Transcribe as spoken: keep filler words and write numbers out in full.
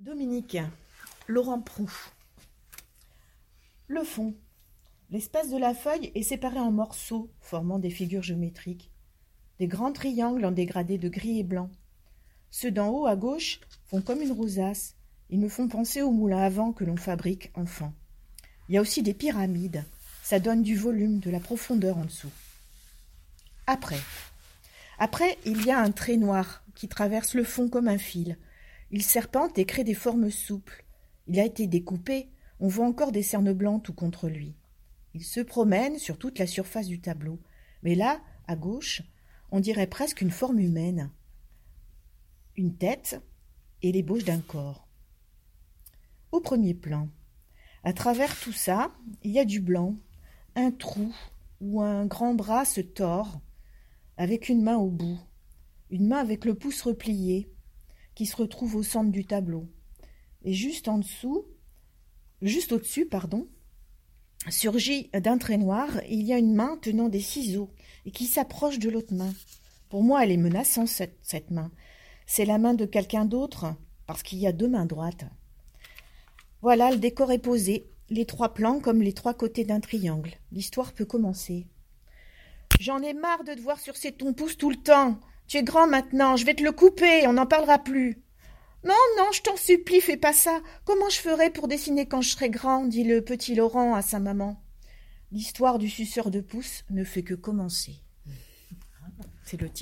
Dominique, Laurent Proulx. Le fond. L'espace de la feuille est séparé en morceaux formant des figures géométriques. Des grands triangles en dégradé de gris et blanc. Ceux d'en haut à gauche font comme une rosace. Ils me font penser au moulin à vent que l'on fabrique enfant. Il y a aussi des pyramides. Ça donne du volume, de la profondeur en dessous. Après. Après, il y a un trait noir qui traverse le fond comme un fil. Il serpente et crée des formes souples. Il a été découpé, on voit encore des cernes blancs tout contre lui. Il se promène sur toute la surface du tableau. Mais là, à gauche, on dirait presque une forme humaine. Une tête et l'ébauche d'un corps. Au premier plan, à travers tout ça, il y a du blanc, un trou où un grand bras se tord avec une main au bout, une main avec le pouce replié qui se retrouve au centre du tableau. Et juste en dessous, juste au-dessus, pardon, surgit d'un trait noir, il y a une main tenant des ciseaux et qui s'approche de l'autre main. Pour moi, elle est menaçante, cette, cette main. C'est la main de quelqu'un d'autre, parce qu'il y a deux mains droites. Voilà, le décor est posé, les trois plans comme les trois côtés d'un triangle. L'histoire peut commencer. J'en ai marre de te voir sur ces ton pouce tout le temps. Tu es grand maintenant, je vais te le couper, on n'en parlera plus. Non, non, je t'en supplie, fais pas ça. Comment je ferai pour dessiner quand je serai grand, dit le petit Laurent à sa maman. L'histoire du suceur de pouce ne fait que commencer. C'est le titre.